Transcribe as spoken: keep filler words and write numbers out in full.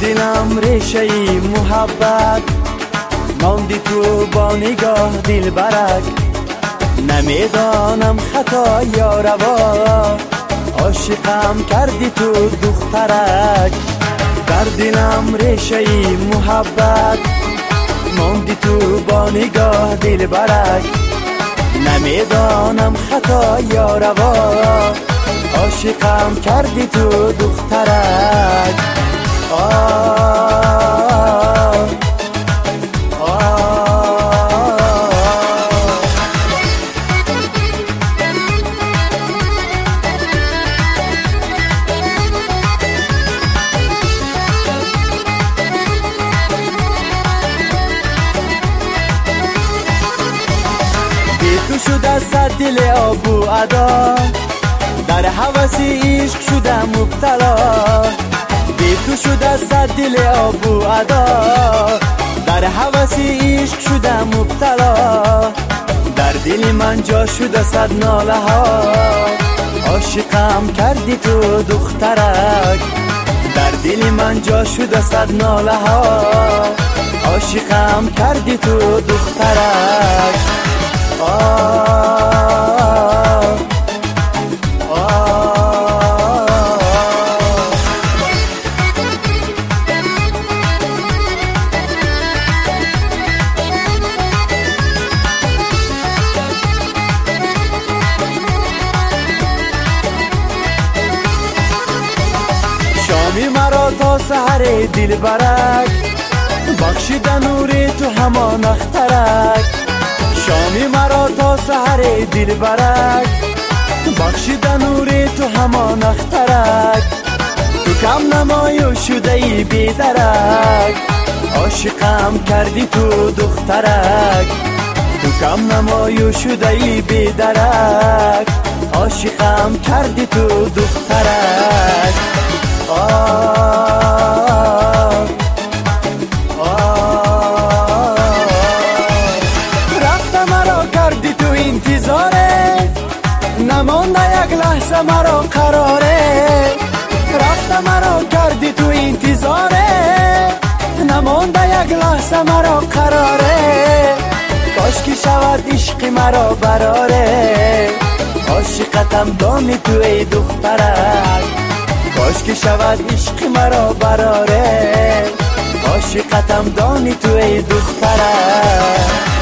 دلم ریشه ای محبت ماندی تو با نگاه دل برک. نمیدانم خطا یا روا عاشقم کردی تو دخترک. در دلم ریشه ای محبت ماندی تو با نگاه دل برک. نمیدانم خطا یا روا عاشقم کردی تو دخترک. آه تو شده صد دل آبو ادا در هوس عشق شده مبتلا. بی تو شده صد دل آبو ادا در هوس عشق شده مبتلا. در دل من جا شده صد ناله ها عاشقم کردی تو دخترک. در دل من جا شده صد ناله ها عاشقم کردی تو دخترک. آه شامی مرا تا سحر دل برک بخشیده نوری تو همان اخترک. شامی مرا تا سحر دل برک بخشیده نوری تو همان اخترک. تو کم نمایو شده ای بیدرک عاشقم کردی تو دخترک. تو کم نمایو شده ای بیدرک عاشقم کردی تو دخترک. آه انتظاره نمانده یک لحظه مرا قراره. رفته مرا کردی تو انتظاره نمانده یک لحظه مرا قراره. کاش که شود عشق مرا براره عاشقتم دانی تو ای دخترک. کاش که شود عشق مرا براره عاشقتم دانی تو ای دخترک.